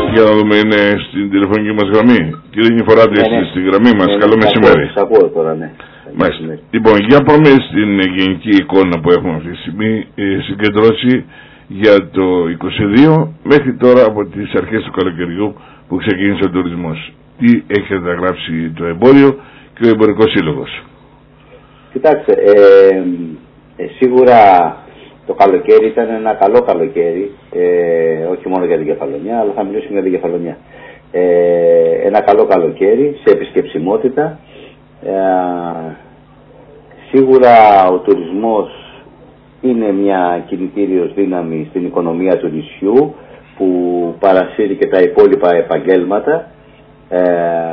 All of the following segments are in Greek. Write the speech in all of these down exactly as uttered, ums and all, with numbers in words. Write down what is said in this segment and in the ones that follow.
Για να δούμε, είναι στην τηλεφωνική μας γραμμή. Κύριε Νηφοράτη, ναι, ναι. Στη γραμμή μας. Ναι, ναι. Καλό μεσημέρι. Σας ακούω τώρα, ναι. Μάλιστα. Λοιπόν, για πάμε στην γενική εικόνα που έχουμε αυτή τη στιγμή, συγκεντρώσει για το είκοσι δύο μέχρι τώρα από τις αρχές του καλοκαιριού που ξεκίνησε ο τουρισμός. Τι έχει καταγράψει το εμπόριο και ο εμπορικός σύλλογος? Κοιτάξτε, ε, ε, σίγουρα το καλοκαίρι ήταν ένα καλό καλοκαίρι, ε, όχι μόνο για την Κεφαλονιά, αλλά θα μιλήσουμε για την Κεφαλονιά. Ε, ένα καλό καλοκαίρι σε επισκεψιμότητα. Ε, σίγουρα ο τουρισμός είναι μια κινητήριος δύναμη στην οικονομία του νησιού που παρασύρει και τα υπόλοιπα επαγγέλματα. Ε,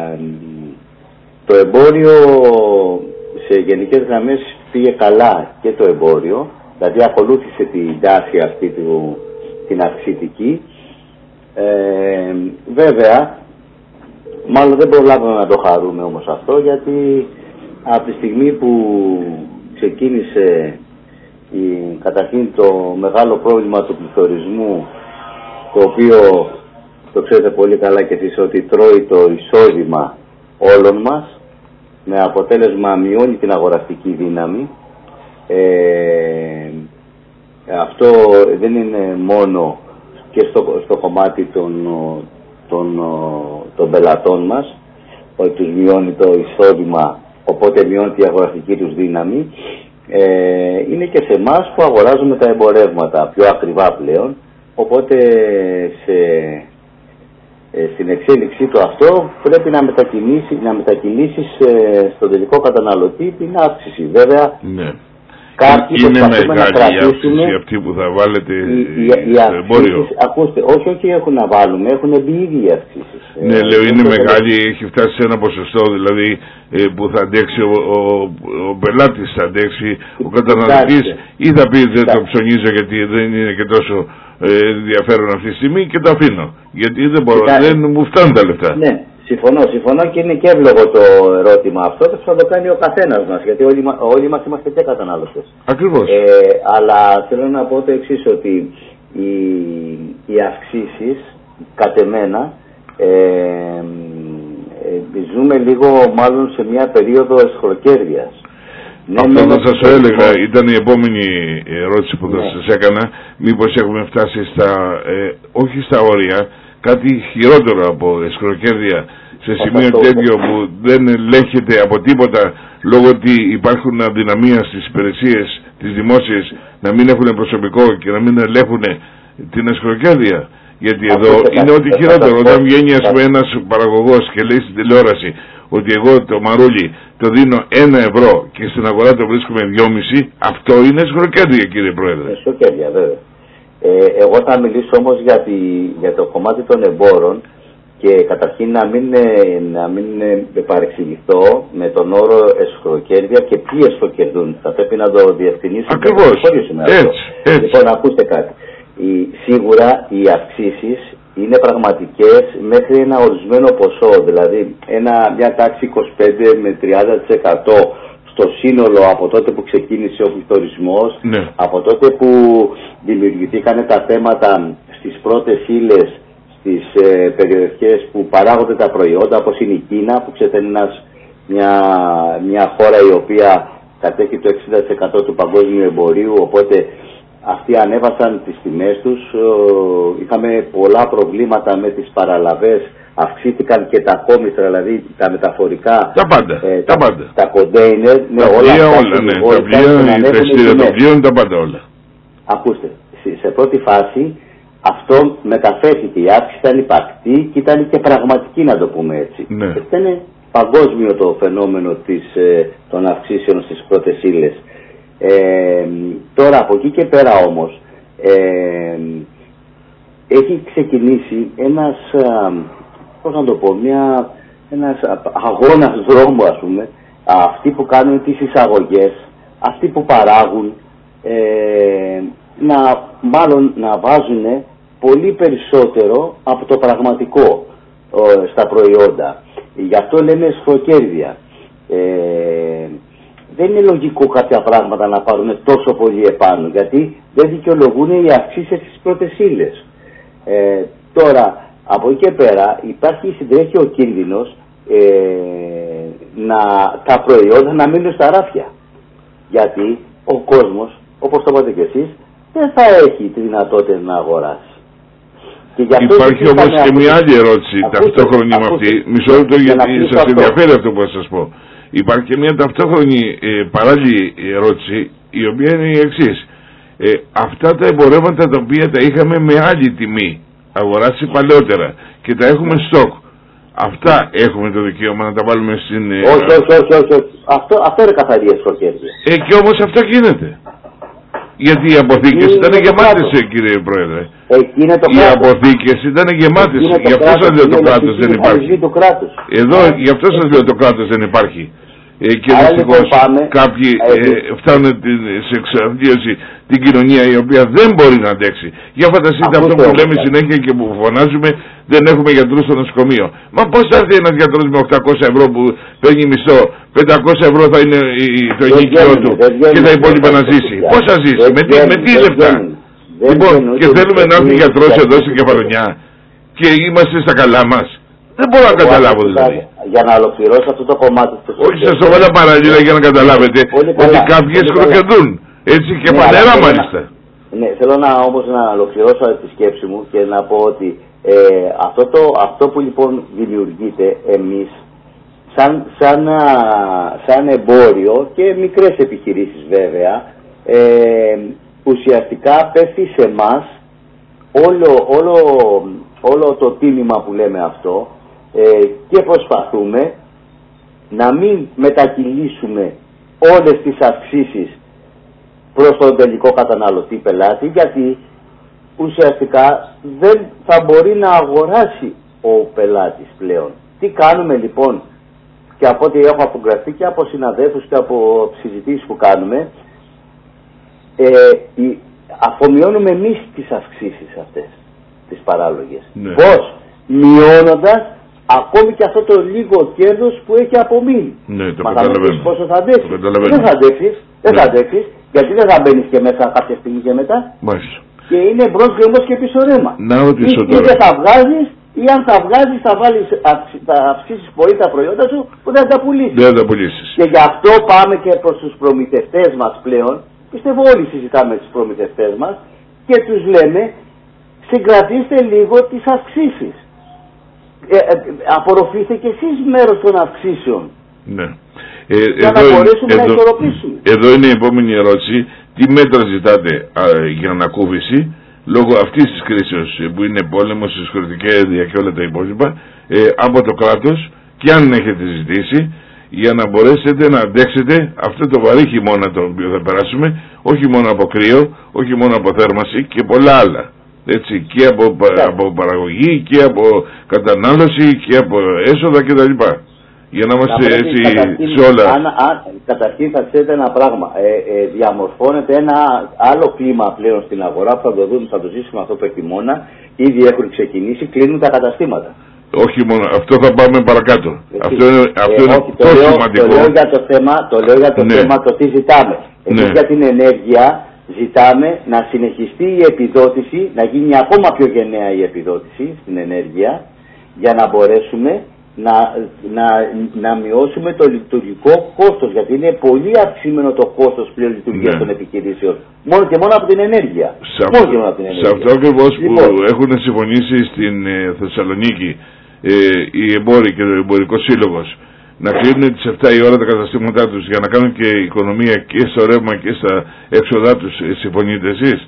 το εμπόριο σε γενικές γραμμές πήγε καλά και το εμπόριο, δηλαδή ακολούθησε την τάση αυτή του, την αυξητική. Ε, βέβαια, μάλλον δεν προλάβαμε να το χαρούμε όμως αυτό, γιατί από τη στιγμή που ξεκίνησε η, καταρχήν το μεγάλο πρόβλημα του πληθωρισμού, το οποίο το ξέρετε πολύ καλά και εσείς ότι τρώει το εισόδημα όλων μας, με αποτέλεσμα μειώνει την αγοραστική δύναμη. Ε, αυτό δεν είναι μόνο και στο, στο κομμάτι των, των, των πελατών μας, ότι τους μειώνει το εισόδημα, οπότε μειώνει τη αγοραστική τους δύναμη. Ε, είναι και σε εμάς που αγοράζουμε τα εμπορεύματα πιο ακριβά πλέον, οπότε σε, ε, στην εξέλιξή του αυτό πρέπει να μετακινήσει, να μετακινήσεις ε, στον τελικό καταναλωτή την αύξηση. Βέβαια, ναι. Κάποιοι είναι μεγάλη η αύξηση αυτή που θα βάλετε οι, οι, στο οι εμπόριο. Ακούστε, όχι όχι έχουν να βάλουμε, έχουν μπει ήδη οι αυξήσεις. Ναι, ε, λέω είναι μεγάλη, έχει φτάσει σε ένα ποσοστό δηλαδή ε, που θα αντέξει ο, ο, ο πελάτης, θα αντέξει ο καταναλωτής, ή θα πει δεν το ψωνίζω γιατί δεν είναι και τόσο ε, ενδιαφέρον αυτή τη στιγμή και το αφήνω. Γιατί δεν μπορώ, δεν μου φτάνουν τα λεφτά. Ναι. Συμφωνώ, συμφωνώ και είναι και εύλογο το ερώτημα αυτό και θα το κάνει ο καθένας μας, γιατί όλοι, όλοι μας είμαστε και κατανάλωτες. Ακριβώς. Ε, αλλά θέλω να πω το εξής, ότι οι, οι αυξήσεις, κατ' εμένα, ε, ε, ζούμε λίγο μάλλον σε μια περίοδο εσχροκέρδειας. Αυτό θα σας το έλεγα, ήταν η επόμενη ερώτηση που θα ναι. σας έκανα, μήπως έχουμε φτάσει στα, ε, όχι στα όρια, κάτι χειρότερο από εσχροκέρδεια σε σημείο τέτοιο που δεν ελέγχεται από τίποτα λόγω ότι υπάρχουν αδυναμία στις υπηρεσίες τις δημόσιες να μην έχουν προσωπικό και να μην ελέγχουν την εσχροκέρδεια. Γιατί εδώ είναι ό,τι χειρότερο. Όταν βγαίνει ας πούμε ένας παραγωγός και λέει στην τηλεόραση ότι εγώ το μαρούλι το δίνω ένα ευρώ και στην αγορά το βρίσκουμε δυόμισι, αυτό είναι εσχροκέρδεια, κύριε Πρόεδρε. Εσχροκέρδεια, βέβαια. Ε, εγώ θα μιλήσω όμως για, τη, για το κομμάτι των εμπόρων και καταρχήν να μην, να μην παρεξηγηθώ με τον όρο εσχροκέρδεια και ποιοι εσχροκερδούν. Θα πρέπει να το διευκρινίσουμε. Ακριβώς. Έτσι, έτσι. Λοιπόν, ακούστε κάτι. Η, σίγουρα οι αυξήσεις είναι πραγματικές μέχρι ένα ορισμένο ποσό, δηλαδή ένα, μια τάξη είκοσι πέντε με τριάντα τοις εκατό στο σύνολο από τότε που ξεκίνησε ο πληθωρισμός, ναι. από τότε που δημιουργηθήκαν τα θέματα στις πρώτες ύλες, στις ε, περιοχές που παράγονται τα προϊόντα, όπως είναι η Κίνα, που ξέρετε είναι ένας, μια, μια χώρα η οποία κατέχει το εξήντα τοις εκατό του παγκόσμιου εμπορίου, οπότε αυτοί ανέβασαν τις τιμές τους, ε, είχαμε πολλά προβλήματα με τις παραλαβές, αυξήθηκαν και τα κόμιστρα, δηλαδή τα μεταφορικά, τα πάντα, ε, τα, τα, πάντα. τα κοντέινερ, ναι, τα όλα, όλα, όλα ναι, τα πλοία, τα ειστήρια των πλοίων, τα πάντα όλα. Ακούστε, σε πρώτη φάση αυτό μεταφέρθηκε, η αύξηση ήταν υπαρκτή και ήταν και πραγματική, να το πούμε έτσι. Ναι. Ήταν παγκόσμιο το φαινόμενο της, των αυξήσεων στις πρώτες ύλες. Ε, τώρα από εκεί και πέρα όμως ε, έχει ξεκινήσει ένας, πώς να το πω, μια, ένας αγώνας δρόμου, ας πούμε, αυτοί που κάνουν τις εισαγωγές, αυτοί που παράγουν, ε, να, μάλλον να βάζουν πολύ περισσότερο από το πραγματικό ε, στα προϊόντα. Γι' αυτό λέμε εσχροκέρδεια. Ε, δεν είναι λογικό κάποια πράγματα να πάρουν τόσο πολύ επάνω, γιατί δεν δικαιολογούν οι αυξήσεις στις πρώτες ύλες. Ε, τώρα, Από εκεί και πέρα υπάρχει, συντρέχει ο κίνδυνος ε, να, τα προϊόντα να μείνουν στα ράφια. Γιατί ο κόσμος, όπως το είπατε και εσείς, δεν θα έχει τη δυνατότητα να αγοράσει. Υπάρχει όμως και μια άλλη ερώτηση ταυτόχρονη με αυτή. Μισό λεπτό, γιατί σας ενδιαφέρει αυτό που θα σας πω. Υπάρχει και μια ταυτόχρονη ε, παράλληλη ερώτηση, η οποία είναι η εξής. Ε, αυτά τα εμπορεύματα τα οποία τα είχαμε με άλλη τιμή αγοράσει παλαιότερα και τα έχουμε στόκ, αυτά έχουμε το δικαίωμα να τα βάλουμε στην... Ε, όχι, όχι, όχι, όχι, όχι. Αυτό, αυτό είναι καθαρή εσχροκέρδεια. Ε, και όμως αυτό γίνεται. Γιατί οι αποθήκες ήταν γεμάτες, κύριε Πρόεδρε. Οι αποθήκες ήταν γεμάτες. Γι' αυτό σας λέω το κράτος δεν υπάρχει. Εδώ, γι' αυτό σας λέω το κράτος δεν υπάρχει. Ε, και δυστυχώς κάποιοι ε, φτάνουν σε εξαρτίωση την κοινωνία η οποία δεν μπορεί να αντέξει. Για φανταστείτε αυτό που λέμε συνέχεια και που φωνάζουμε, δεν έχουμε γιατρούς στο νοσοκομείο. Μα πώς θα έρθει ένας γιατρός με οκτακόσια ευρώ που παίρνει μισθό, πεντακόσια ευρώ θα είναι το ενοικιό του και τα υπόλοιπα να ζήσει? Πώς θα ζήσει, με τι, με τι λεφτά? Λοιπόν, και θέλουμε να έρθει γιατρός εδώ στην Κεφαλονιά και είμαστε στα καλά μας. Δεν μπορώ να καταλάβω δηλαδή. Για να ολοκληρώσω αυτό το κομμάτι του. Όχι, σας το βάλα παράλληλα για να καταλάβετε ότι κάποιοι σκροκερδούν. Έτσι και ναι, πανέρα μάλιστα. Ναι, θέλω να όμως να ολοκληρώσω τη σκέψη μου και να πω ότι ε, αυτό, το, αυτό που λοιπόν δημιουργείται εμείς σαν, σαν, σαν εμπόριο και μικρές επιχειρήσεις βέβαια, ε, ουσιαστικά πέφτει σε εμάς όλο, όλο, όλο το τίμημα που λέμε αυτό. Ε, και προσπαθούμε να μην μετακυλήσουμε όλες τις αυξήσεις προς τον τελικό καταναλωτή πελάτη, γιατί ουσιαστικά δεν θα μπορεί να αγοράσει ο πελάτης πλέον. Τι κάνουμε λοιπόν, και από ό,τι έχω απογραφεί και από συναδέλφους και από συζητήσεις που κάνουμε, ε, αφομοιώνουμε εμείς τις αυξήσεις αυτές, τις παράλογες. Ναι. Πώς? Μειώνοντας ακόμη και αυτό το λίγο κέρδος που έχει απομείνει. Ναι, το Μα θα μου πεις πόσο θα αντέξεις? Δεν θα αντέξεις, δεν ναι. θα αντέξεις, γιατί δεν θα μπαίνεις και μέσα κάποια στιγμή και μετά. Μάλιστα. Και είναι μπρος γκρεμός και πίσω ρέμα. Να ρωτήσω τώρα. Ή δεν θα βγάζεις, ή αν θα βγάζεις θα βάλεις, θα αυξήσεις πολύ τα προϊόντα σου που δεν θα τα πουλήσεις. Δεν θα τα πουλήσεις. Και γι' αυτό πάμε και προς τους προμηθευτές μας πλέον. Πιστεύω όλοι συζητάμε με τους προμηθευτές μας και τους λέμε συγκρατήστε λίγο τις αυξήσεις. Ε, ε, απορροφήστε και εσείς μέρος των αυξήσεων. Ναι. Ε, για εδώ, να μπορέσουμε εδώ, να ισορροπήσουμε. Εδώ είναι η επόμενη ερώτηση. Τι μέτρα ζητάτε α, για ανακούφιση λόγω αυτής της κρίσεως που είναι πόλεμος, συσχολητική ένδια και όλα τα υπόλοιπα ε, από το κράτος, και αν έχετε ζητήσει, για να μπορέσετε να αντέξετε αυτό το βαρύ χειμώνα το οποίο θα περάσουμε, όχι μόνο από κρύο, όχι μόνο από θέρμανση και πολλά άλλα. Έτσι, και από, από παραγωγή και από κατανάλωση και από έσοδα κτλ. Για να είμαστε να έτσι σε όλα. Αν, αν, καταρχήν θα ξέρετε ένα πράγμα. Ε, ε, διαμορφώνεται ένα άλλο κλίμα πλέον στην αγορά που θα το δούμε, θα το ζήσουμε αυτό το χειμώνα. Ήδη έχουν ξεκινήσει, κλείνουν τα καταστήματα. Όχι μόνο, αυτό θα πάμε παρακάτω. Έτσι. Αυτό είναι, αυτό ε, είναι όχι, τόσο το λέω, σημαντικό. Το λέω για το θέμα, το, λέω για το, ναι. θέμα, το τι ζητάμε. Εμείς ναι. για την ενέργεια ζητάμε να συνεχιστεί η επιδότηση, να γίνει ακόμα πιο γενναία η επιδότηση στην ενέργεια, για να μπορέσουμε να, να, να μειώσουμε το λειτουργικό κόστος, γιατί είναι πολύ αυξημένο το κόστος πλέον λειτουργίας ναι. των επιχειρήσεων. Μόνο και μόνο από την ενέργεια. Σε, μόνο αυ... και μόνο από την ενέργεια. Σε αυτό ακριβώς λοιπόν. που έχουν συμφωνήσει στην ε, Θεσσαλονίκη ε, οι εμπόροι και το εμπορικό σύλλογος, να κλείνουν τις επτά η ώρα τα καταστήματά τους για να κάνουν και οικονομία και στο ρεύμα και στα έξοδά τους. Συμφωνείτε εσείς?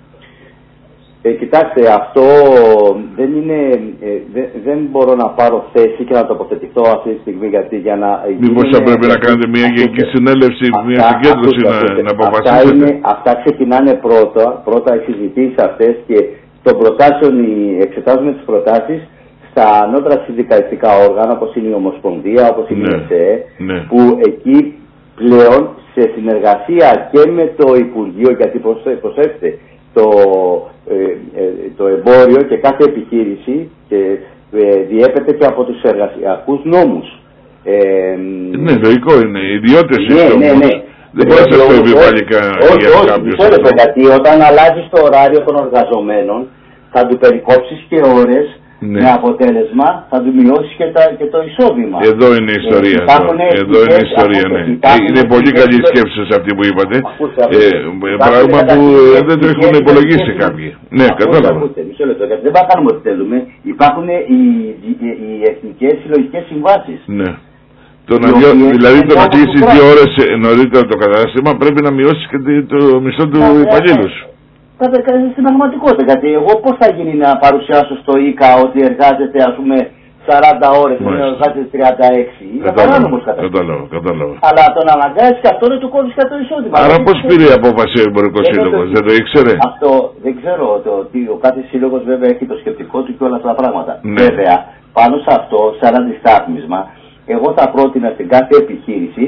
Ε, κοιτάξτε, αυτό δεν είναι, ε, δεν, δεν μπορώ να πάρω θέση και να τοποθετηθώ αυτή τη στιγμή, γιατί για να... Μήπως θα πρέπει να κάνετε μια γενική συνέλευση, μια συγκέντρωση να, να αποφασίσετε. Αυτά, είναι, αυτά ξεκινάνε πρώτα, πρώτα οι συζητήσεις αυτές και των προτάσεων, εξετάζουμε τις προτάσεις στα ανώτερα συνδικαλιστικά όργανα, όπως είναι η Ομοσπονδία, όπως είναι ναι, η ΕΣΕ, ναι. που εκεί πλέον σε συνεργασία και με το Υπουργείο, γιατί προσέξτε, το, ε, ε, το εμπόριο και κάθε επιχείρηση και, ε, διέπεται και από τους εργασιακούς νόμους. Ε, ναι, λογικό είναι. Οι ιδιώτες ναι, είναι ναι, ναι. Δεν μπορεί να το επιβάλλει κάποιος. Γιατί όταν αλλάζεις το ωράριο των εργαζομένων θα του περικόψεις και ώρες Ναι. Με αποτέλεσμα θα του μειώσει και, τα, και το εισόδημα. Εδώ είναι η ιστορία. Ε, εδώ εδώ είναι η ιστορία, ναι. Είναι πολύ καλή σκέψη σας αυτή που είπατε. Ακούστε, ακούστε. Ε, πράγμα που δεν το έχουν υπολογίσει κάποιοι. Ναι, κατάλαβα. Δεν θα κάνουμε ό,τι θέλουμε. Υπάρχουν οι, οι, οι εθνικές συλλογικές συμβάσεις. Ναι. Το να δυο, δηλαδή το να κλείσει δύο ώρες νωρίτερα το κατάστημα πρέπει να μειώσει και το μισθό του υπαλλήλου. Στην πραγματικότητα, γιατί εγώ πώς θα γίνει να παρουσιάσω στο ΙΚΑ ότι εργάζεται ας πούμε σαράντα ώρες και εργάζεται τριάντα έξι. Είναι παράνομος κατάλαβα, κατάλαβα. Αλλά τον αναγκάζει και αυτό δεν του κόβει και το εισόδημα. Άρα πώς πήρε η απόφαση ο εμπορικός σύλλογος, δεν το ήξερε? Αυτό δεν ξέρω, το ότι ο κάθε σύλλογος βέβαια έχει το σκεπτικό του και όλα αυτά τα πράγματα. Ναι. Βέβαια, πάνω σε αυτό, σαν αντιστάθμισμα, εγώ θα πρότεινα στην κάθε επιχείρηση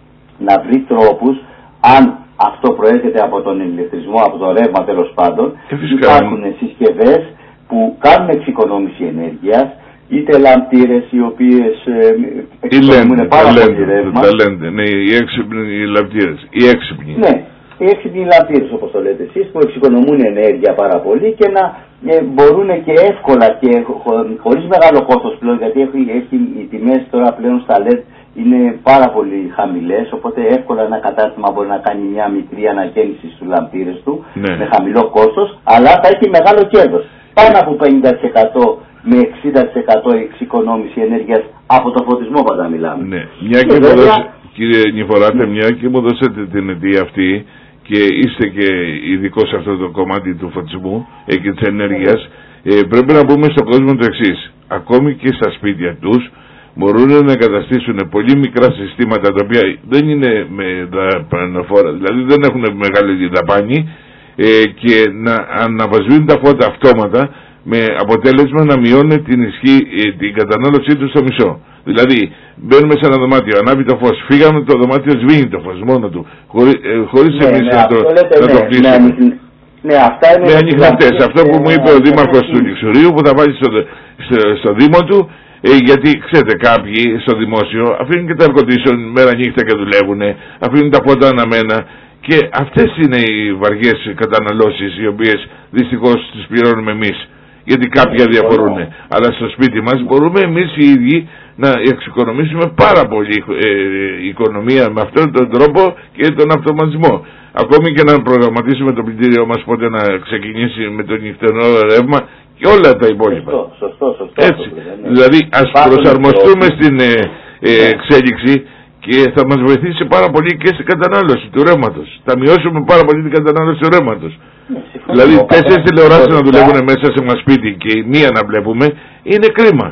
να βρει τρόπους, αν αυτό προέρχεται από τον ηλεκτρισμό, από το ρεύμα τέλος πάντων, υπάρχουν συσκευές που κάνουν εξοικονόμηση ενέργειας, είτε λαμπτήρες οι οποίες ε, εξοικονομούν πάρα πολύ ρεύμα. Τα λένε, ναι, οι έξυπνοι λαμπτήρες, οι έξυπνοι. Ναι, οι έξυπνοι λαμπτήρες όπως το λέτε εσείς, που εξοικονομούν ενέργεια πάρα πολύ και να ε, μπορούν και εύκολα και χω, χωρίς μεγάλο κόστος πλέον, γιατί έχει, έχει, οι τιμές τώρα πλέον στα ελ ι ντι είναι πάρα πολύ χαμηλές, οπότε εύκολα ένα κατάστημα μπορεί να κάνει μια μικρή ανακαίνιση στους λαμπτήρες του, ναι, με χαμηλό κόστος, αλλά θα έχει μεγάλο κέρδος. Πάνω από πενήντα τοις εκατό με εξήντα τοις εκατό εξοικονόμηση ενέργειας από το φωτισμό πάντα μιλάμε. Ναι. Μια και, και βέβαια... δώσε, κύριε Νηφοράτε, ναι, μια και μου δώσετε την αιτία αυτή και είστε και ειδικό σε αυτό το κομμάτι του φωτισμού ε, και της ενέργειας, ναι, ε, πρέπει να πούμε στον κόσμο το εξής. Ακόμη και στα σπίτια τους μπορούν να εγκαταστήσουν πολύ μικρά συστήματα τα οποία δεν είναι με δαπανοφόρα, δηλαδή δεν έχουν μεγάλη δαπάνη, ε, και να αναβασβήνουν τα φώτα αυτόματα με αποτέλεσμα να μειώνει την ισχύ, ε, την κατανάλωσή του στο μισό. Δηλαδή μπαίνουμε σε ένα δωμάτιο, ανάβει το φως, φύγαμε το δωμάτιο, σβήνει το φως μόνο του, χωρί, ε, χωρίς ναι, εμείς ναι, να, το, λέτε, να ναι, το κλείσουμε. Ναι, ναι, αυτά είναι με ανοιχτές. Αυτό που μου είπε ο Δήμαρχος του Λιξουρίου, που θα βάλει στο, στο, στο Δήμο του, ε, γιατί ξέρετε κάποιοι στο δημόσιο αφήνουν και τα air-condition μέρα νύχτα και δουλεύουν, αφήνουν τα φώτα αναμένα, και αυτές είναι οι βαριές καταναλώσεις οι οποίες δυστυχώς τις πληρώνουμε εμείς, γιατί κάποια διαφορούν. Αλλά στο σπίτι μας μπορούμε εμείς οι ίδιοι να εξοικονομήσουμε πάρα πολύ ε, οικονομία με αυτόν τον τρόπο και τον αυτοματισμό. Ακόμη και να προγραμματίσουμε το πλυντήριό μας πότε να ξεκινήσει με το νυχτερινό ρεύμα και όλα τα υπόλοιπα. Σωστό, σωστό, σωστό. Έτσι. Ναι. Δηλαδή ας προσαρμοστούμε στην ε, ε, εξέλιξη και θα μας βοηθήσει πάρα πολύ και στην κατανάλωση του ρεύματος. Θα μειώσουμε πάρα πολύ την κατανάλωση του ρεύματος. Ναι, δηλαδή τέσσερις τηλεοράσεις να δουλεύουν μέσα σε ένα σπίτι και μία να βλέπουμε είναι κρίμα.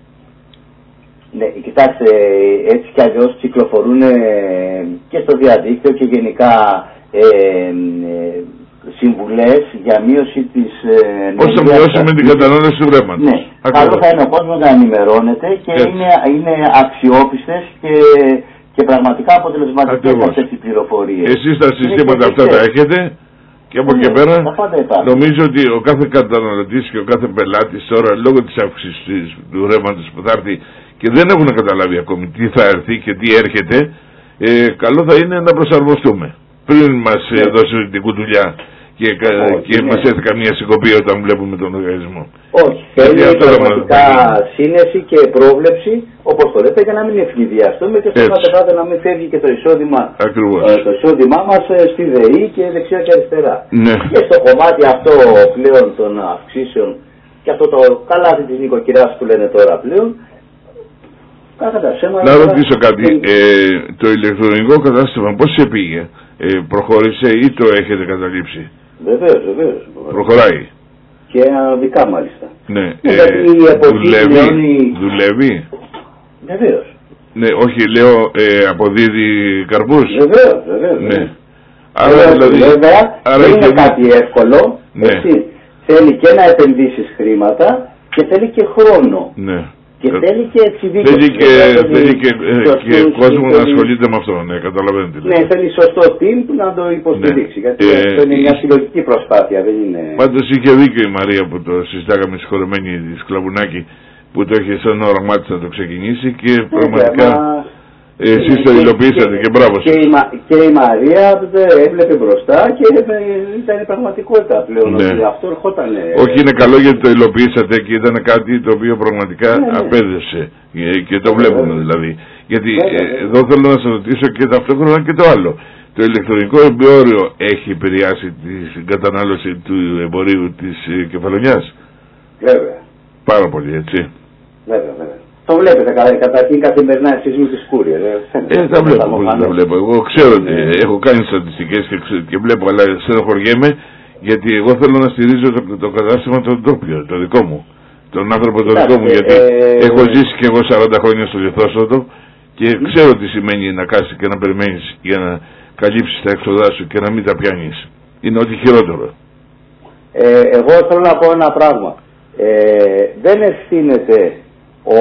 Ναι, κοιτάξτε, έτσι κι αλλιώς κυκλοφορούν και στο διαδίκτυο και γενικά ε, ε, συμβουλές για μείωση της ε, πώς θα μειώσουμε την κατανάλωση του ρεύματος. Ναι, καλό θα είναι ο κόσμος να ενημερώνεται και είναι, είναι αξιόπιστες και, και πραγματικά αποτελεσματικές αυτές οι πληροφορίες. Εσείς τα συστήματα αυτά τα έχετε και από εκεί πέρα νομίζω ότι ο κάθε καταναλωτής και ο κάθε πελάτης τώρα λόγω της αύξησης του ρεύματος που θα έρθει και δεν έχουν καταλάβει ακόμη τι θα έρθει και τι έρχεται, ε, καλό θα είναι να προσαρμοστούμε πριν μας ε, δώσει την κουτουλιά και, όχι, και ναι, μας έρθει καμία συγκοπή όταν βλέπουμε τον οργανισμό. Όχι, θέλει πραγματικά σύνεση και πρόβλεψη, όπως το λέτε, για να μην ευνηδιαστούμε και στο κατεβάτε να μην φεύγει και το εισόδημα, ε, το εισόδημά μας ε, στη ΔΕΗ και δεξιά και αριστερά. Ναι. Και στο κομμάτι αυτό πλέον των αυξήσεων και αυτό το καλάθι της νοικοκυράς που λένε τώρα πλέον, να ρωτήσω κάτι, ε, το ηλεκτρονικό κατάστημα πώς σε πήγε, ε, προχώρησε ή το έχετε καταλήψει? Βεβαίως, βεβαίως. Προχωράει. Και αναδικά μάλιστα. Ναι, ε, δουλεύει, η... δουλεύει. Βεβαίως. Ναι, όχι, λέω, ε, αποδίδει καρπούς. Βεβαίως, βεβαίως. Ναι. Άρα, δηλαδή, βέβαια, άρα δεν είναι και... κάτι εύκολο, ναι, έτσι. Θέλει και να επενδύσεις χρήματα και θέλει και χρόνο. Ναι. Και θέλει και εξειδίκευση. Θέλει και, θέλει και, και κόσμο να ασχολείται με αυτό, ναι, καταλαβαίνετε. Ναι, θέλει σωστό team που να το υποστηρίξει. Ναι. Γιατί ε, αυτό είναι μια συλλογική προσπάθεια, δεν είναι... Πάντως είχε δίκιο η Μαρία που το συζητάγαμε συγχωρεμένη τη Σκλαβουνάκη, που το είχε σαν όραμά της να το ξεκινήσει και πραγματικά... Μα... εσείς το υλοποιήσατε και, και μπράβο σας. Και η, και η Μαρία έβλεπε μπροστά και ήταν η πραγματικότητα πλέον. Ναι. Ότι αυτό ερχόταν. Όχι, είναι καλό γιατί το υλοποιήσατε και ήταν κάτι το οποίο πραγματικά ναι, ναι. απέδευσε. Και το βλέπουμε δηλαδή. Γιατί ναι, ναι, ναι. εδώ θέλω να σας ρωτήσω και ταυτόχρονα και το άλλο. Το ηλεκτρονικό εμπόριο έχει επηρεάσει την κατανάλωση του εμπορίου της Κεφαλονιάς. Βέβαια. Πάρα πολύ, έτσι. Βέβαια, βέβαια. Το βλέπετε καταρχήν καθημερινά εσείς με τη Σκούρια. Ε, τα βλέπω, πώς τα βλέπω. Εγώ ξέρω ότι ναι. έχω κάνει στατιστικές και, και βλέπω, αλλά στενοχωριέμαι γιατί εγώ θέλω να στηρίζω το, το κατάστημα το τόπιο, το δικό μου. Τον άνθρωπο το δικό μου, γιατί ε, έχω ζήσει και εγώ σαράντα χρόνια στο Λιθόσοδο και ξέρω τι σημαίνει να κάσεις και να περιμένεις για να καλύψεις τα έξοδά σου και να μην τα πιάνεις. Είναι ό,τι χειρότερο. Ε, εγώ θέλω να πω ένα πράγμα. Ε, δεν ευθύνεται ο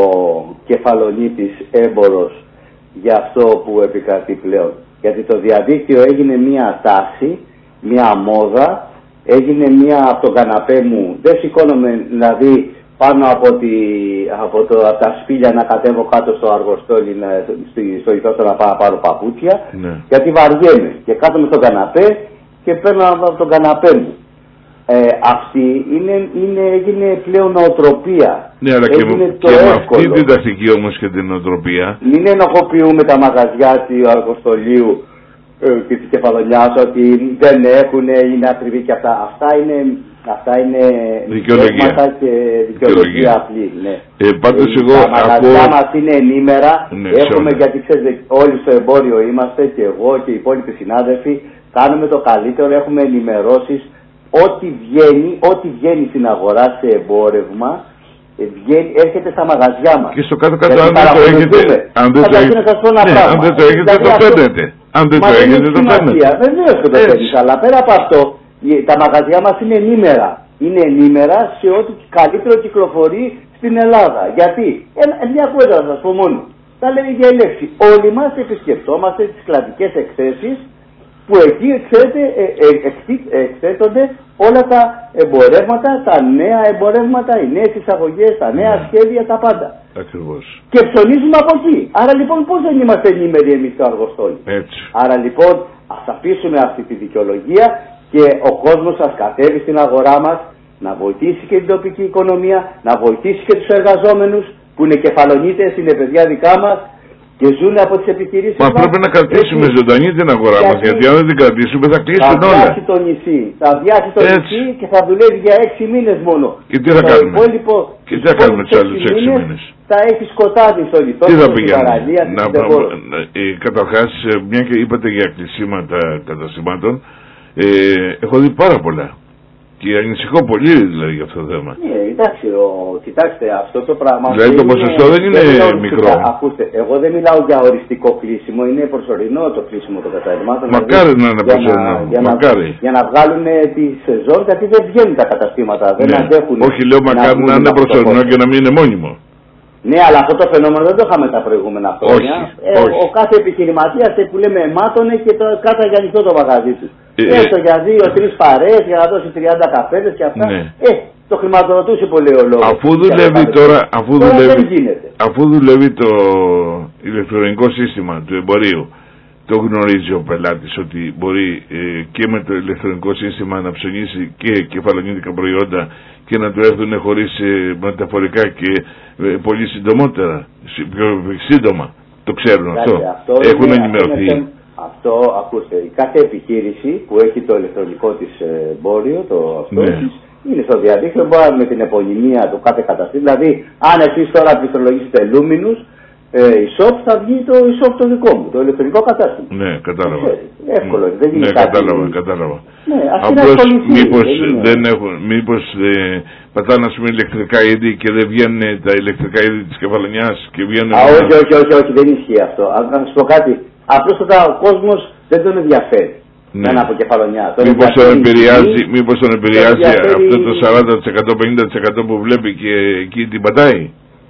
Κεφαλονίτης έμπορος για αυτό που επικρατεί πλέον. Γιατί το διαδίκτυο έγινε μια τάση, μια μόδα, έγινε μια από τον καναπέ μου, δεν σηκώνομαι δηλαδή πάνω από, τη, από, το, από τα σπήλια να κατέβω κάτω στο αργοστόλι, στο ηθότο να πάω να πάρω παπούτσια, ναι. γιατί βαριέμαι και κάθομαι στον καναπέ και παίρνω από τον καναπέ μου. Ε, αυτή είναι, είναι, έγινε πλέον νοοτροπία. Ναι, αλλά και, το και με αυτή την τακτική όμως και την νοοτροπία. Μην ενοχοποιούμε τα μαγαζιά του Αργοστολίου ε, και της Κεφαλονιάς ότι δεν έχουν, είναι ακριβή και αυτά. Αυτά είναι, αυτά είναι δικαιολογία και δικαιολογία απλή. Ναι. Ε, πάντως ε, εγώ τα μαγαζιά από... μας είναι ενήμερα. Ναι, έχουμε, γιατί ξέρετε, όλοι στο εμπόριο είμαστε και εγώ και οι υπόλοιποι συνάδελφοι. Κάνουμε το καλύτερο, έχουμε ενημερώσεις. Ό,τι βγαίνει, ό,τι βγαίνει στην αγορά σε εμπόρευμα βγαίνει, έρχεται στα μαγαζιά μας. Και στο κάτω-κάτω αν δεν το έχετε, αν δεν το έχετε, ναι, αν δεν το έχετε το παίρνετε. Αν δεν το έχετε το παίρνετε. Βεβαίως και το παίρνεις, αλλά πέρα από αυτό τα μαγαζιά μας είναι ενήμερα. Είναι ενήμερα σε ό,τι καλύτερο κυκλοφορεί στην Ελλάδα. Γιατί, μια κουβέντα θα σας πω μόνο. Τα λέει για λέξη. Όλοι μας επισκεπτόμαστε τις κλαδικές εκθέσεις που εκεί ξέρετε, ε, ε, εκθέτονται όλα τα εμπορεύματα, τα νέα εμπορεύματα, οι νέες εισαγωγές, τα νέα yeah. σχέδια, τα πάντα. Ακριβώς. Και ψωνίζουμε από εκεί. Άρα λοιπόν πώς δεν είμαστε ενήμεροι εμείς στο Αργοστόλι. Έτσι. Άρα λοιπόν ας αφήσουμε αυτή τη δικαιολογία και ο κόσμος ας κατέβει στην αγορά μας να βοηθήσει και την τοπική οικονομία, να βοηθήσει και τους εργαζόμενους που είναι κεφαλονίτες, είναι παιδιά δικά μας. Και ζουν από τις επιχειρήσεις. Μα πρέπει να κρατήσουμε έτσι ζωντανή την αγορά μας, γιατί αν δεν την κρατήσουμε θα κλείσουν όλα. Θα βιάσει το νησί, θα βιάσει το νησί και θα δουλεύει για έξι μήνες μόνο. Και τι θα κάνουμε, υπόλοιπο, και τι θα κάνουμε τους άλλους έξι μήνες. Θα έχει σκοτάδι στο λιτό, στην παραλία, να, να, ε, καταρχάς, μια και είπατε για κλεισίματα καταστημάτων, ε, έχω δει πάρα πολλά. Και ανησυχώ πολύ δηλαδή για αυτό το θέμα. Ναι, εντάξει, ο, κοιτάξτε αυτό το πράγμα. Δηλαδή το ποσοστό δεν είναι δεν μικρό. Ακούστε, εγώ δεν μιλάω για οριστικό κλείσιμο, είναι προσωρινό το κλείσιμο των καταστημάτων. Μακάρι να είναι προσωρινό. Για, μακάρι. Να, για να βγάλουν τη σεζόν, γιατί δεν βγαίνουν τα καταστήματα. Δεν ναι. αντέχουν. Όχι, λέω μακάρι να, να είναι προσωρινό και να μην είναι μόνιμο. Ναι, αλλά αυτό το φαινόμενο δεν το είχαμε τα προηγούμενα χρόνια. Όχι, ε, όχι. Ο κάθε επιχειρηματίας που λέμε μάτωνε και το κάτα για ανοιχτό το μαγαζί του. Ε, Έστω για δύο-τρεις παρέες για να δώσει τριάντα καφέδες και αυτά. Ναι. Ε, το χρηματοδοτούσε πολύ ο λόγος. Αφού δουλεύει τώρα, αφού τώρα δουλεύει, δεν αφού δουλεύει το ηλεκτρονικό σύστημα του εμπορίου, το γνωρίζει ο πελάτης ότι μπορεί ε, και με το ηλεκτρονικό σύστημα να ψωνίσει και κεφαλονίτικα προϊόντα και να του έρθουν χωρίς ε, μεταφορικά και ε, πολύ συντομότερα, πιο σύντομα. Το ξέρουν αυτό. αυτό. Έχουν είναι, ενημερωθεί. Αυτό, αυτό, ακούστε, κάθε επιχείρηση που έχει το ηλεκτρονικό της εμπόριο, το αυτό ναι. της, είναι στο διαδίκτυο, μπορεί με την επωνυμία του κάθε καταστήματο. Δηλαδή, αν εσείς τώρα πληκτρολογήσετε Luminous, ε, e-shop θα βγει το e-shop το δικό μου, το ηλεκτρονικό κατάστημα. Ναι, κατάλαβα. Εύκολο, δεν είναι ναι, κάτι. κατάλαβα, κατάλαβα. Ναι, απλώς μήπως δεν έχουν, μήπως ε, πατάνε ας πούμε ηλεκτρικά είδη και δεν βγαίνουν τα ηλεκτρικά είδη της Κεφαλονιάς και βγαίνουν... Α, όχι, όχι, όχι, όχι, δεν ισχύει αυτό. Να σου πω κάτι, απλώς όταν ο κόσμος δεν τον ενδιαφέρει. Ναι. Ένα από Κεφαλονιά. Μήπως τον επηρεάζει, μήπως τον επηρεάζει αυτό το σαράντα τοις εκατό πενήντα τοις εκατό που βλέπει και εκεί την πατάει.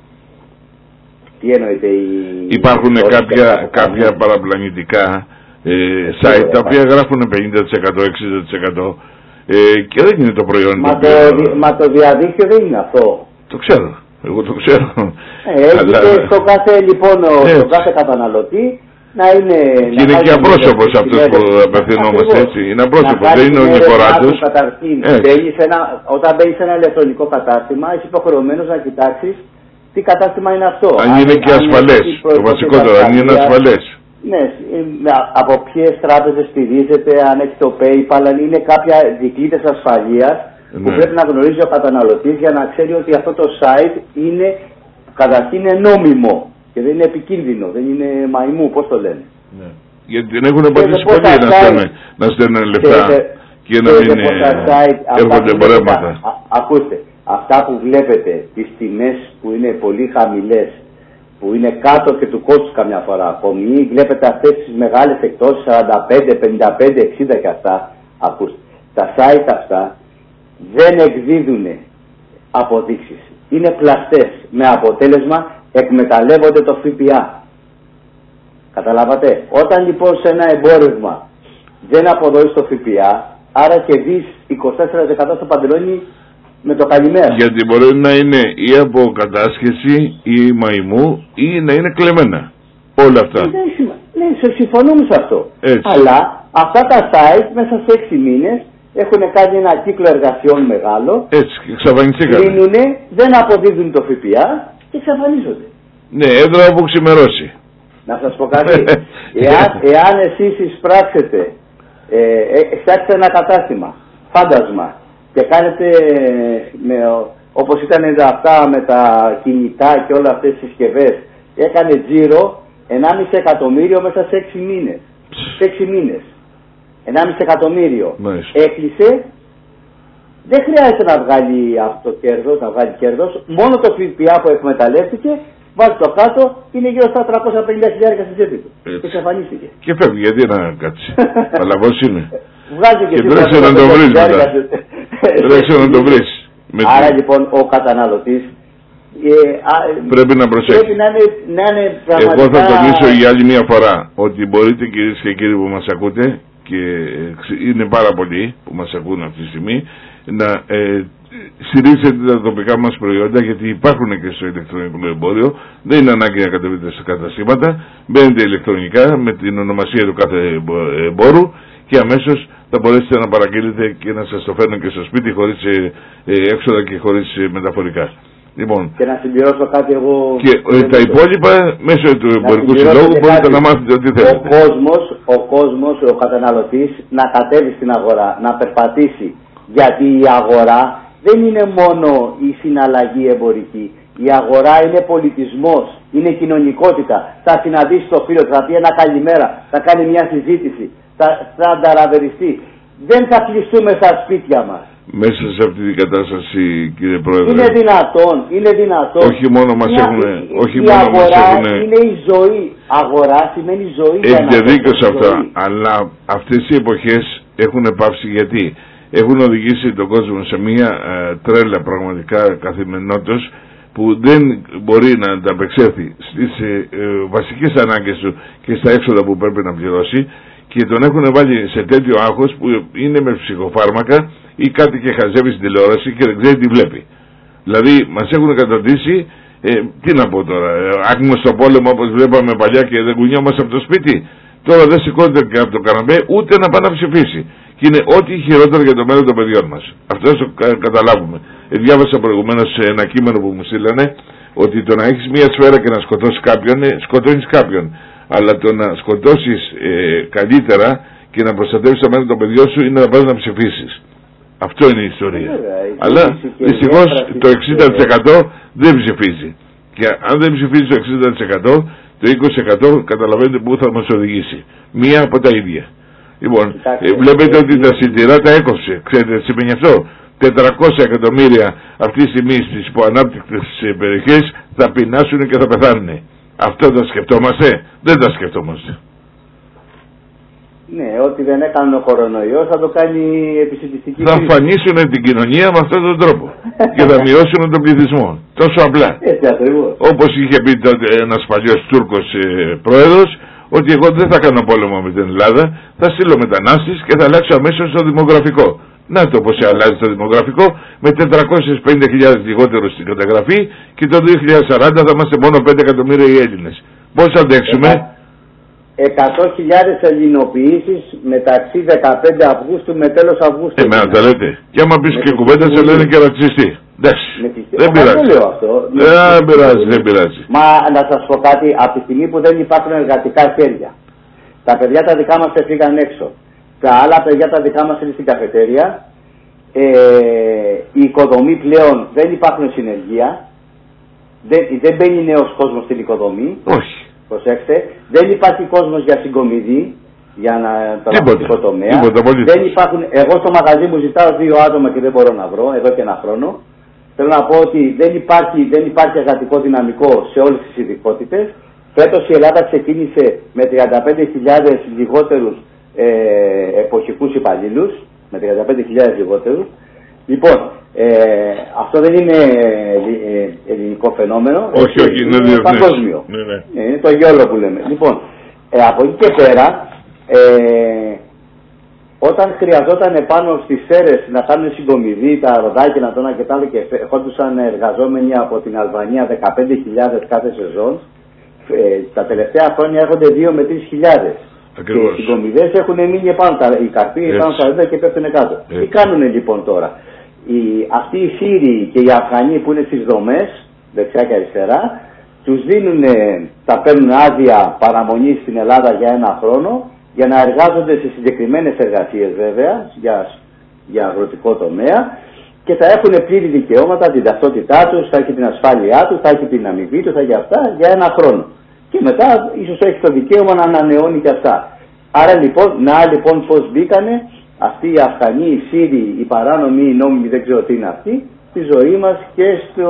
Τι εννοείται η... Υπάρχουν κάποια, κάποια παραπλανητικά ε, site τα οποία γράφουν πενήντα τοις εκατό εξήντα τοις εκατό ε, και δεν είναι το προϊόν. Μα το, το, οποίο... μα το διαδίκτυο δεν είναι αυτό. Το ξέρω. Εγώ το ξέρω. Ε, αλλά... στο κάθε, λοιπόν, ναι. στο κάθε καταναλωτή να είναι... Και είναι και απρόσωπος αυτός που απευθυνόμαστε, έτσι. Είναι απρόσωπος, δεν είναι ο νικοράτος. Όταν μπαίνεις σε ένα ηλεκτρονικό κατάστημα, είσαι υποχρεωμένος να κοιτάξεις τι κατάστημα είναι αυτό. Αν, αν είναι και ασφαλές, το βασικότερο, αν είναι ασφαλές. Ναι, από ποιες τράπεζες στηρίζεται, αν έχει το PayPal, αν είναι κάποια δικλείδες ασφαλείας που ναι. πρέπει να γνωρίζει ο καταναλωτής για να ξέρει ότι αυτό το site είναι, καταρχήν είναι νόμιμο και δεν είναι επικίνδυνο, δεν είναι μαϊμού, πώς το λένε. Ναι. Γιατί δεν έχουν πατήσει πολλοί να, στέλνουν, να στέλνουν λεφτά και, και να μην έρχονται εμπορεύματα. Ακούστε, αυτά που βλέπετε, τις τιμές που είναι πολύ χαμηλές, που είναι κάτω και του κόστους καμιά φορά ακόμη, ή βλέπετε αυτές τις μεγάλες εκτόσεις σαράντα πέντε, πενήντα πέντε, εξήντα και αυτά, ακούστε, τα site αυτά δεν εκδίδουν αποδείξεις. Είναι πλαστές, με αποτέλεσμα εκμεταλλεύονται το ΦΠΑ. Καταλάβατε. Όταν λοιπόν σε ένα εμπόρευμα δεν αποδώσεις το ΦΠΑ, άρα κερδίζεις είκοσι τέσσερα τοις εκατό στο παντελόνι με το καλημέρα. Γιατί μπορεί να είναι ή από κατάσχεση ή μαϊμού ή να είναι κλεμμένα. Όλα αυτά. Ναι, ναι, συμφωνούμε σε αυτό. Έτσι. Αλλά αυτά τα site μέσα σε έξι μήνες έχουν κάνει ένα κύκλο εργασιών μεγάλο. Έτσι, εξαφανιστήκαν. Κλείνουνε, δεν αποδίδουν το ΦΠΑ και εξαφανίζονται. Ναι, έδρα όπου ξημερώσει. Να σας πω κάτι. εάν, εάν εσείς εισπράξετε, ε, φτιάξετε ένα κατάστημα, φάντασμα, και κάνετε με, όπως ήταν αυτά με τα κινητά και όλα αυτές τις συσκευές, έκανε τζίρο ενάμιση εκατομμύριο μέσα σε έξι μήνες. Σε έξι μήνες. ενάμιση εκατομμύριο. Μάλιστα. Έκλεισε, δεν χρειάζεται να βγάλει αυτό το κέρδος, να βγάλει κέρδος, μόνο το ΦΠΑ που εκμεταλλεύτηκε, βάζει το κάτω, είναι γύρω στα τριακόσια πενήντα χιλιάδες στην τσέπη του. Και εξαφανίστηκε. Και φεύγει, γιατί να κάτσει. Παλαβός είναι. Βγάζει και, και τρέξε να το βρεις μετά. Τρέξε να το βρεις. Άρα λοιπόν ο καταναλωτής ε, α, πρέπει να προσέχει. Πρέπει να είναι, να είναι πραγματικά... Εγώ θα τονίσω για άλλη μια φορά ότι μπορείτε, κυρίες και κύριοι που μας ακούτε, και είναι πάρα πολλοί που μας ακούν αυτή τη στιγμή, να ε, στηρίζετε τα τοπικά μας προϊόντα, γιατί υπάρχουν και στο ηλεκτρονικό εμπόριο. Δεν είναι ανάγκη να κατεβείτε σε καταστήματα. Μπαίνετε ηλεκτρονικά με την ονομασία του κάθε εμπόρου και αμέσως θα μπορέσετε να παραγγείλετε και να σας το φέρνουν και στο σπίτι χωρίς ε, ε, έξοδα και χωρίς ε, μεταφορικά. Λοιπόν, και να συμπληρώσω κάτι εγώ... Και ε, τα υπόλοιπα μέσω του εμπορικού συλλόγου μπορείτε να μάθετε ό,τι θέλετε. Ο κόσμος, ο κόσμος, ο καταναλωτής να κατέβει στην αγορά, να περπατήσει. Γιατί η αγορά δεν είναι μόνο η συναλλαγή εμπορική. Η αγορά είναι πολιτισμός, είναι κοινωνικότητα. Θα συναντήσει το φίλο, θα πει ένα καλημέρα, θα κάνει μια συζήτηση, θα, θα ανταραβεριστεί. Δεν θα κλειστούμε στα σπίτια μας. Μέσα σε αυτή την κατάσταση, κύριε Πρόεδρε, είναι δυνατόν, είναι δυνατόν. Όχι μόνο μας έχουν... Όχι η μόνο αγορά μας έχουν... είναι η ζωή. Αγορά σημαίνει ζωή. Έχετε δίκιο σε αυτά. Αλλά αυτές οι εποχές έχουν πάψει, γιατί έχουν οδηγήσει τον κόσμο σε μια ε, τρέλα πραγματικά καθημερινότητας, που δεν μπορεί να ανταπεξέλθει στις ε, ε, βασικές ανάγκες του και στα έξοδα που πρέπει να πληρώσει, και τον έχουν βάλει σε τέτοιο άγχος που είναι με ψυχοφάρμακα ή κάτι και χαζεύει στην τηλεόραση και δεν ξέρει τι βλέπει. Δηλαδή μας έχουν καταντήσει, ε, τι να πω τώρα, ε, άκουμε στο πόλεμο όπως βλέπαμε παλιά και δεν κουνιόμαστε από το σπίτι. Τώρα δεν σηκώνεται και από το καναπέ ούτε να πάει να ψηφίσει. Και είναι ό,τι χειρότερο για το μέλλον των παιδιών μας. Αυτό το καταλάβουμε. Ε, διάβασα προηγουμένως ένα κείμενο που μου στείλανε, ότι το να έχεις μια σφαίρα και να σκοτώσεις κάποιον, ε, σκοτώνεις κάποιον. Αλλά το να σκοτώσεις ε, καλύτερα και να προστατεύεις το μέλλον των παιδιών σου είναι να πας να ψηφίσεις. Αυτό είναι η ιστορία. Βέβαια, αλλά δυστυχώς το εξήντα τοις εκατό δεν ψηφίζει. Και αν δεν ψηφίζει το εξήντα τοις εκατό, το είκοσι τοις εκατό καταλαβαίνετε πού θα μας οδηγήσει. Μία από τα ίδια. Λοιπόν, ε, βλέπετε ότι τα σιτηρά τα έκοψε. Ξέρετε τι σημαίνει αυτό? τετρακόσια εκατομμύρια αυτή τη στιγμή στις υποανάπτυκτες περιοχές θα πεινάσουν και θα πεθάνουν. Αυτό τα σκεφτόμαστε? Δεν τα σκεφτόμαστε. Ναι, ό,τι δεν έκανε ο κορονοϊός θα το κάνει επισητιστική. Θα φανίσουν την κοινωνία με αυτόν τον τρόπο και θα μειώσουν τον πληθυσμό. Τόσο απλά. Έτσι ακριβώς. Όπως είχε πει τότε ένας παλιός Τούρκος ε, πρόεδρος, ότι εγώ δεν θα κάνω πόλεμο με την Ελλάδα, θα στείλω μετανάστες και θα αλλάξω αμέσως το δημογραφικό. Να το πως αλλάζει το δημογραφικό, με τετρακόσιες πενήντα χιλιάδες λιγότερους στην καταγραφή και το δύο χιλιάδες σαράντα θα είμαστε μόνο πέντε εκατομμύρια οι Έλληνες. Πώς θα αντέξουμε? εκατό χιλιάδες ελληνοποιήσεις μεταξύ δεκαπέντε Αυγούστου με τέλος Αυγούστου. Εμένα τα λέτε. Και άμα πεις και κουβέντα σε λένε και ρατσιστή. Εντάξει. Δεν πειράζει. Δεν πειράζει, δεν πειράζει. Μα να σας πω κάτι, από τη στιγμή που δεν υπάρχουν εργατικά χέρια, τα παιδιά τα δικά μας έφυγαν έξω. Τα άλλα παιδιά τα δικά μας είναι στην καφετέρια. Ε, η οικοδομή πλέον δεν υπάρχουν συνεργεία. Δεν, δεν μπαίνει νέος κόσμος στην οικοδομή. Όχι. Προσέξτε. Δεν υπάρχει κόσμος για συγκομιδή, για να το αγροτικό τομέα. Τίποτα, δεν υπάρχουν, εγώ στο μαγαζί μου ζητάω δύο άτομα και δεν μπορώ να βρω, εδώ και ένα χρόνο. Θέλω να πω ότι δεν υπάρχει, δεν υπάρχει εργατικό δυναμικό σε όλες τις ειδικότητες. Φέτος η Ελλάδα ξεκίνησε με τριάντα πέντε χιλιάδες λιγότερους ε, εποχικούς υπαλλήλους, με τριάντα πέντε χιλιάδες λιγότερους. Λοιπόν, ε, αυτό δεν είναι ε, ελληνικό φαινόμενο. Όχι, όχι, είναι, είναι παγκόσμιο. Ναι, ναι. Ε, είναι το γιόλο που λέμε. Λοιπόν, ε, από εκεί και πέρα, ε, όταν χρειαζόταν πάνω στις σέρες να κάνουν συγκομιδή, τα ροδάκια να τόνα και τα άλλα και ερχόντουσαν εργαζόμενοι από την Αλβανία δεκαπέντε χιλιάδες κάθε σεζόν, ε, τα τελευταία χρόνια έρχονται δύο με τρεις χιλιάδες. Και οι συγκομιδές έχουν μείνει επάνω, οι καρποί επάνω στα δέντρα και πέφτουν κάτω. Έτσι. Τι κάνουν λοιπόν τώρα? Οι, αυτοί οι Σύριοι και οι Αφγανοί που είναι στις δομές, δεξιά και αριστερά, τους δίνουν, τα παίρνουν άδεια παραμονή στην Ελλάδα για ένα χρόνο, για να εργάζονται σε συγκεκριμένες εργασίες βέβαια, για, για αγροτικό τομέα, και θα έχουν πλήρη δικαιώματα, την ταυτότητά τους, θα έχει την ασφάλειά τους, θα έχει την αμοιβή τους, θα έχει αυτά για ένα χρόνο. Και μετά ίσως έχει το δικαίωμα να ανανεώνει και αυτά. Άρα λοιπόν, να λοιπόν πώς μπήκανε αυτοί οι Αφγανοί, οι Σύριοι, οι παράνομοι, οι νόμιμοι, δεν ξέρω τι είναι αυτοί, στη ζωή μας και, στο...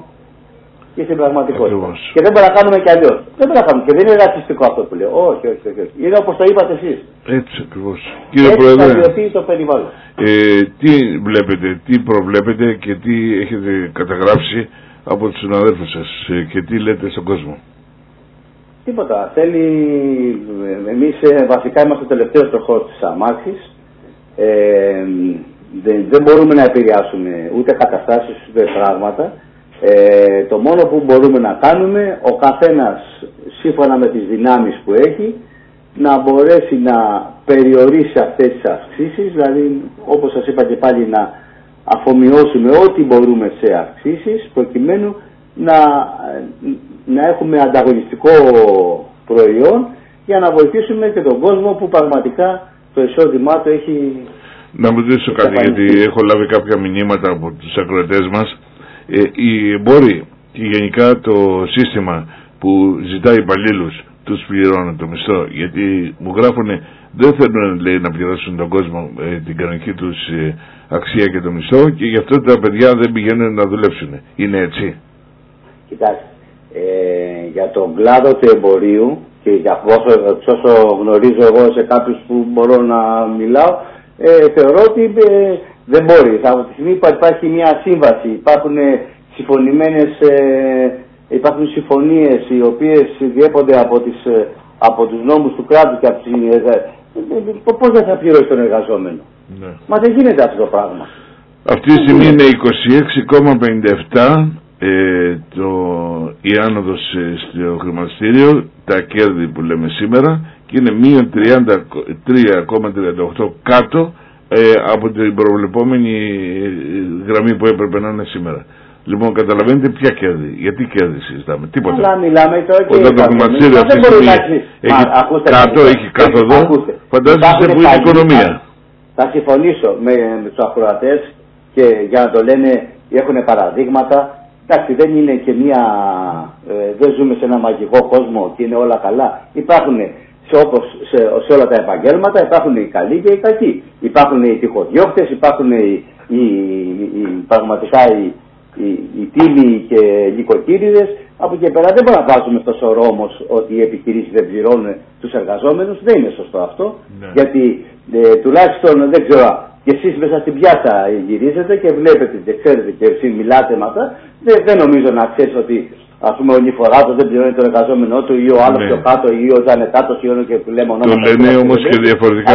και στην πραγματικότητα. Ακριβώς. Και δεν μπορούμε να κάνουμε κι αλλιώς. Δεν μπορούμε να κάνουμε. Και δεν είναι ρατσιστικό αυτό που λέω. Όχι, όχι, όχι. όχι. Είναι όπως το είπατε εσείς. Έτσι ακριβώς. Κύριε Πρόεδρε, το περιβάλλον. Ε, τι βλέπετε, τι προβλέπετε και τι έχετε καταγράψει από τους συναδέλφους σας και τι λέτε στον κόσμο? Τίποτα. Θέλει, εμείς βασικά είμαστε ο τελευταίος τροχός της αμάξης. Ε, δεν, δεν μπορούμε να επηρεάσουμε ούτε καταστάσεις ούτε πράγματα. Ε, το μόνο που μπορούμε να κάνουμε, ο καθένας σύμφωνα με τις δυνάμεις που έχει, να μπορέσει να περιορίσει αυτές τις αυξήσεις, δηλαδή όπως σας είπα και πάλι να αφομοιώσουμε ό,τι μπορούμε σε αυξήσεις, προκειμένου να, να έχουμε ανταγωνιστικό προϊόν για να βοηθήσουμε και τον κόσμο που πραγματικά το εισόδημά του έχει... Να μου ρωτήσω κάτι, γιατί έχω λάβει κάποια μηνύματα από τους ακροατές μας. Ε, οι εμπόροι και γενικά το σύστημα που ζητάει υπαλλήλους τους πληρώνουν το μισθό, γιατί μου γράφουνε δεν θέλουν, λέει, να πληρώσουν τον κόσμο ε, την κανονική τους ε, αξία και το μισθό, και γι' αυτό τα παιδιά δεν πηγαίνουν να δουλέψουν. Είναι έτσι? Κοιτάξτε, ε, για τον κλάδο του εμπορίου και για όσο, όσο γνωρίζω εγώ σε κάποιους που μπορώ να μιλάω, ε, θεωρώ ότι ε, δεν μπορεί. Από τη στιγμή που υπάρχει μια σύμβαση, υπάρχουν συμφωνημένες, ε, υπάρχουν συμφωνίες οι οποίες διέπονται από, τις, από τους νόμους του κράτους και από τις, ε, ε, πώς δεν θα πληρώσει τον εργαζόμενο? Ναι. Μα δεν γίνεται αυτό το πράγμα. Αυτή τη στιγμή είναι είκοσι έξι κόμμα πενήντα επτά ε, το, η άνοδος ε, στο χρηματιστήριο, τα κέρδη που λέμε σήμερα, και είναι μείον τριάντα τρία κόμμα τριάντα οκτώ κάτω ε, από την προβλεπόμενη γραμμή που έπρεπε να είναι σήμερα. Λοιπόν, καταλαβαίνετε ποια κέρδη, γιατί κέρδη συζητάμε, τίποτα. Αλλά μιλάμε τώρα και... Όταν το χρηματιστήριο αυτή τη στιγμή έχει κάτω, έχει κάτω εδώ, φαντάζεστε που είναι η οικονομία. Θα συμφωνήσω με, με τους ακροατές και για να το λένε έχουν παραδείγματα. Εντάξει, δεν είναι και μια... Ε, δεν ζούμε σε ένα μαγικό κόσμο και είναι όλα καλά. Υπάρχουν σε, όπως, σε, σε όλα τα επαγγέλματα, υπάρχουν οι καλοί και οι κακοί. Υπάρχουν οι τυχοδιώκτες, υπάρχουν οι, οι, οι, οι, πραγματικά οι, οι, οι τίμοι και νοικοκύριδες. Από εκεί πέρα δεν μπορούμε να βάζουμε στο σωρό όμως ότι οι επιχειρήσεις δεν πληρώνουν τους εργαζόμενους. Δεν είναι σωστό αυτό. Ναι. Γιατί ε, τουλάχιστον δεν ξέρω, και εσείς μέσα στην πιάτα γυρίζετε και βλέπετε και ξέρετε και εσείς μιλάτε με αυτά. Δεν, δεν νομίζω να ξέρεις ότι ας πούμε ο Νιφοράτος δεν πληρώνει τον εργαζόμενό του, ή ο άλλος ναι. πιο κάτω, ή ο Ζανετάτος, ή ο και που λέμε ονόματα. Το λένε όμως και διαφορετικά. Αλλά,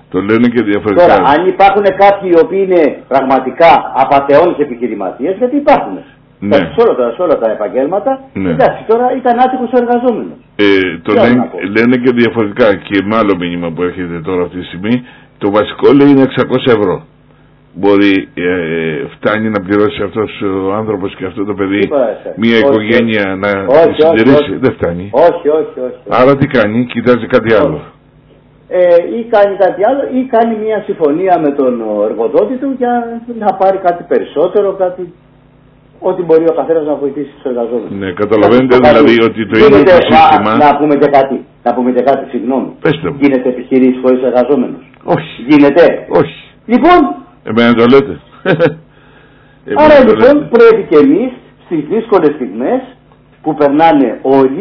Το λένε και διαφορετικά. Τώρα, αν υπάρχουν κάποιοι οι οποίοι είναι πραγματικά απατεώνες επιχειρηματίες, γιατί υπάρχουν. Ναι. Σε όλα, τα, σε όλα τα επαγγέλματα, ναι. εντάξει, τώρα ήταν άτυχος ο εργαζόμενος. Ε, το λένε, λένε και διαφορετικά και με άλλο μήνυμα που έρχεται τώρα αυτή τη στιγμή. Το βασικό λέει είναι εξακόσια ευρώ. Μπορεί, ε, φτάνει να πληρώσει αυτός ο άνθρωπος και αυτό το παιδί, μια όχι, οικογένεια όχι. να όχι, συντηρήσει. Όχι, δεν φτάνει. Όχι, όχι, όχι. Άρα τι κάνει, κοιτάζει κάτι όχι. άλλο. Ε, ή κάνει κάτι άλλο ή κάνει μια συμφωνία με τον εργοδότη του για να πάρει κάτι περισσότερο, κάτι, ό,τι μπορεί ο καθένας να βοηθήσει τους εργαζόμενους. Ναι, καταλαβαίνετε δηλαδή κάτι, ότι το ίδιο το σύστημα... Να, να πούμε και κάτι, να πούμε και κάτι, συγγνώμη. Πέστε μου. Γίνεται επιχειρήσεις χωρίς εργαζόμενους? Όχι. Γίνεται? Όχι. Λοιπόν... Εμένα το λέτε. Άρα το λοιπόν λέτε. Πρέπει και εμείς στις δύσκολες στιγμές που περνάνε όλοι,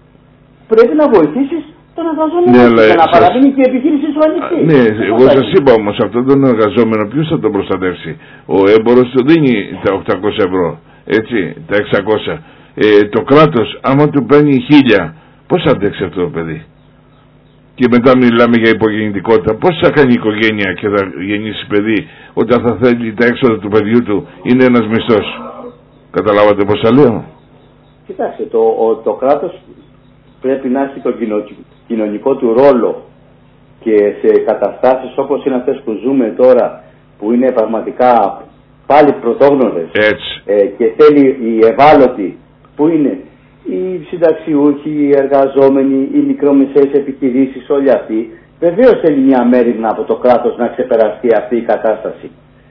πρέπει να βοηθήσεις τον εργαζόμενο, ναι, για να σας... παραμείνει και η επιχείρηση σου ανοιχτή. Ναι, εγώ σας είπα όμως αυτόν τον εργαζόμενο ποιος θα τον προστατεύσει? Ο έμπορος του δίνει τα οκτακόσια ευρώ, έτσι, τα εξακόσια. Ε, το κράτος άμα του παίρνει χίλια, πώς θα αντέξει αυτό το παιδί? Και μετά μιλάμε για υπογεννητικότητα. Πώς θα κάνει η οικογένεια και θα γεννήσει παιδί όταν θα θέλει τα έξοδα του παιδιού του είναι ένας μισθός? Καταλάβατε πώς θα λέω? Κοιτάξτε, το, ο, το κράτος πρέπει να έχει τον κοινωνικό του ρόλο και σε καταστάσεις όπως είναι αυτές που ζούμε τώρα, που είναι πραγματικά πάλι πρωτόγνωρες, ε, και θέλει οι ευάλωτοι που είναι οι συνταξιούχοι, οι εργαζόμενοι, οι μικρομεσαίες επιχειρήσεις, όλοι αυτοί, βεβαίως θέλει μια μέριμνα από το κράτος να ξεπεραστεί αυτή η κατάσταση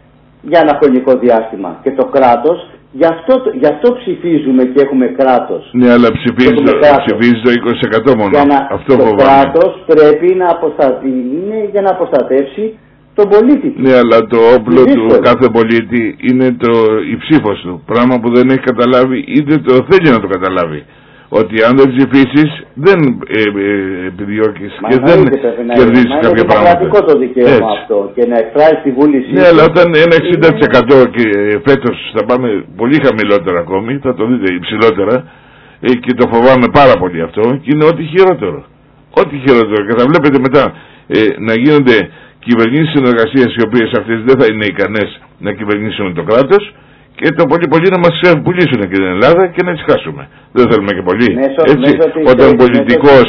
για ένα χρονικό διάστημα. Και το κράτος, γι' αυτό, γι' αυτό ψηφίζουμε και έχουμε κράτος. Ναι, αλλά ψηφίζει το, ψηφίζει το είκοσι τοις εκατό μόνο. Για να, αυτό το φοβάμαι. κράτος πρέπει να είναι για να προστατεύσει τον πολίτη. Ναι, αλλά το όπλο του κάθε πολίτη είναι το, η ψήφος του. Πράγμα που δεν έχει καταλάβει, είτε το θέλει να το καταλάβει. Ότι αν δεν ψηφίσεις, δεν ε, ε, επιδιώκεις και δεν κερδίσεις κάποια πράγματα. Είναι πραγματικό το δικαίωμα αυτό και να εκφράσει τη βούληση. Ναι, αλλά όταν ένα εξήντα τοις εκατό και φέτος θα πάμε πολύ χαμηλότερα ακόμη, θα το δείτε υψηλότερα, ε, και το φοβάμαι πάρα πολύ αυτό, και είναι ό,τι χειρότερο. Ό,τι χειρότερο. Και θα βλέπετε μετά ε, να γίνονται κυβερνήσεις συνεργασίας οι οποίες αυτές δεν θα είναι ικανές να κυβερνήσουν το κράτος και το πολύ πολύ να μας πουλήσουν και την Ελλάδα και να τις χάσουμε. Δεν θέλουμε και πολύ. Μέσω, έτσι, μέσω όταν ο πολιτικός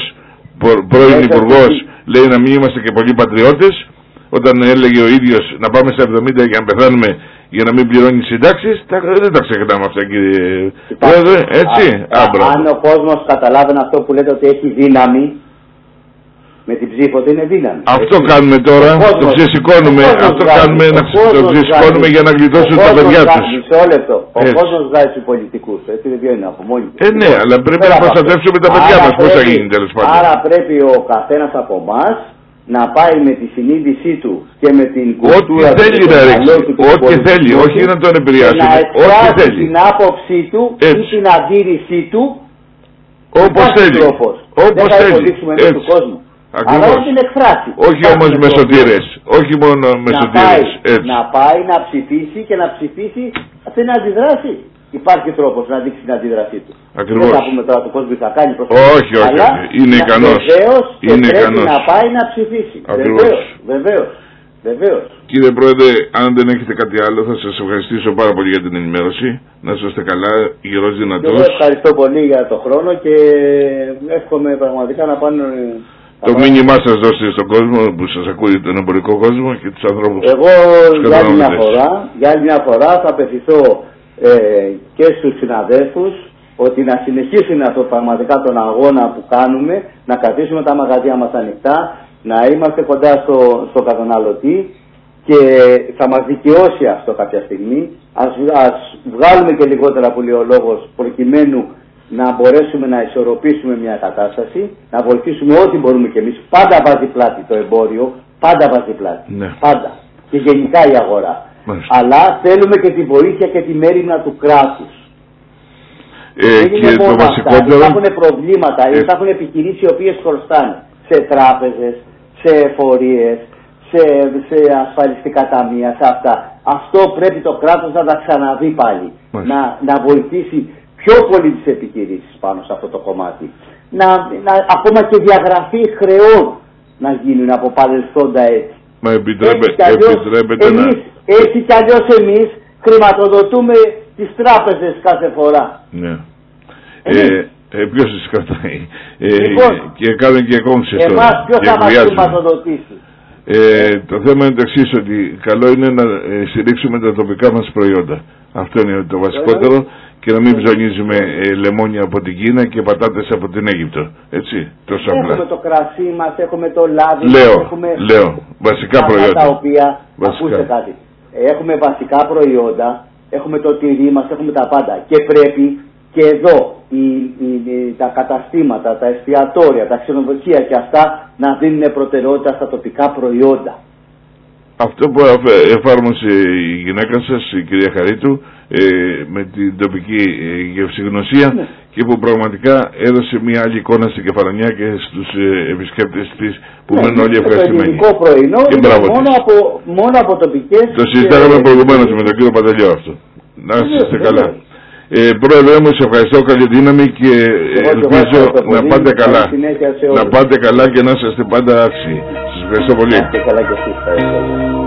πρώην υπουργός λέει να μην είμαστε και πολλοί πατριώτες, όταν έλεγε ο ίδιος να πάμε στα εβδομήντα για να πεθάνουμε για να μην πληρώνει συντάξεις, δεν τα ξεχνάμε αυτά, κύριε Πρόεδρε, έτσι. Α, α, αν ο κόσμος καταλάβαινε αυτό που λέτε ότι έχει δύναμη, με την ψήφο του είναι δύναμη. Αυτό έτσι. Κάνουμε τώρα, το ξεσηκώνουμε, αυτό βγάζει, κάνουμε να το ξεσηκώνουμε για να γλιτώσουν τα παιδιά τους. Μισό λεπτό. Ο κόσμος βγάζει τους πολιτικούς, έτσι δεν βγαίνει από μόνοι τους. Ε, ναι, αλλά πρέπει να προστατεύσουμε τα παιδιά μας, πώς θα γίνει τέλος πάντων. Άρα πρέπει ο καθένας από εμάς να πάει με τη συνείδησή του και με την κουλτούρα του και το μυαλό του, ό,τι θέλει, όχι να τον επηρεάσει, ό,τι θέλει. Την άποψή του ή την αντίρρησή του όπως θέλει. Όπως θέλει. Αλλά να την εκφράσει. Όχι όμως με σωτήρες. Όχι μόνο με σωτήρες. Να πάει να ψηφίσει και να ψηφίσει αυτή να αντιδράσει. Υπάρχει τρόπος να δείξει την αντίδρασή του. Ακριβώς. Δεν θα πούμε τώρα του κόσμου θα κάνει προσπάθεια. Όχι, όχι. Αλλά είναι ικανός. Βεβαίως και είναι πρέπει ικανός. να πάει να ψηφίσει. Βεβαίως. Βεβαίως. Βεβαίως. Κύριε Πρόεδρε, αν δεν έχετε κάτι άλλο θα σας ευχαριστήσω πάρα πολύ για την ενημέρωση. Να είστε καλά, γερός δυνατός. Εγώ ευχαριστώ πολύ για το χρόνο και εύχομαι πραγματικά να πάνε. Το μήνυμά σας δώστε στον κόσμο που σας ακούει, τον εμπορικό κόσμο και τους ανθρώπους. Εγώ για άλλη μια φορά, για άλλη μια φορά θα απευθυνθώ ε, και στους συναδέλφους ότι να συνεχίσουν αυτό πραγματικά τον αγώνα που κάνουμε, να κρατήσουμε τα μαγαζιά μας ανοιχτά, να είμαστε κοντά στο, στο καταναλωτή και θα μας δικαιώσει αυτό κάποια στιγμή. Ας, ας βγάλουμε και λιγότερα που λέει ο λόγος προκειμένου να μπορέσουμε να ισορροπήσουμε μια κατάσταση, να βοηθήσουμε ό,τι μπορούμε κι εμείς. Πάντα βάζει πλάτη το εμπόριο, πάντα βάζει πλάτη. Ναι. Πάντα. Και γενικά η αγορά. Μάλιστα. Αλλά θέλουμε και τη βοήθεια και τη μέριμνα του κράτους. Ε, δεν είναι και μόνο το αυτά. Υπάρχουν προβλήματα, ε... υπάρχουν επιχειρήσεις οι οποίες χρωστάνε σε τράπεζες, σε εφορίες, σε, σε ασφαλιστικά ταμεία, σε αυτά. Αυτό πρέπει το κράτος να τα ξαναδεί πάλι. Να, να βοηθήσει πιο πολύ τις επιχειρήσεις πάνω σε αυτό το κομμάτι. Να, να, ακόμα και διαγραφή χρεών να γίνουν από παρελθόντα έτσι. Μα επιτρέπε, επιτρέπετε εμείς, να... Έτσι κι αλλιώς εμείς χρηματοδοτούμε τις τράπεζες κάθε φορά. Ναι. Ε, ε, ποιος τις κρατάει. Ε, λοιπόν, και κάνουν και κόμψες τώρα. Εμάς ποιος θα μας χρηματοδοτήσει. Ε, το θέμα είναι το εξής, ότι καλό είναι να ε, στηρίξουμε τα τοπικά μας προϊόντα. Αυτό είναι το βασικότερο ε, και να μην ψωνίζουμε ε, λεμόνια από την Κίνα και πατάτες από την Αίγυπτο. Έτσι, τόσο απλά. Έχουμε το κρασί μας, έχουμε το λάδι λέω, μας, έχουμε λέω, βασικά προϊόντα. Τα οποία, βασικά. ακούστε κάτι, έχουμε βασικά προϊόντα, έχουμε το τυρί μας, έχουμε τα πάντα και πρέπει και εδώ οι, οι, οι, τα καταστήματα, τα εστιατόρια, τα ξενοδοχεία και αυτά να δίνουν προτεραιότητα στα τοπικά προϊόντα. Αυτό που εφάρμοσε η γυναίκα σας, η κυρία Χαρίτου, ε, με την τοπική ε, γευσηγνωσία, ναι, και που πραγματικά έδωσε μια άλλη εικόνα στην Κεφαλονιά και στους ε, επισκέπτες της που ναι, μένουν όλοι ευχαριστημένοι. Το ελληνικό πρωινό είναι μόνο από, μόνο από τοπικές... Το συζητάγαμε και... προηγουμένως με τον κύριο Παντελιό αυτό. Να είστε καλά. Ε, πρόεδρε μου, σε ευχαριστώ, καλή δύναμη και ε, ελπίζω να πάτε καλά. Να πάτε καλά και να είστε πάντα άξιοι. Σας ευχαριστώ πολύ.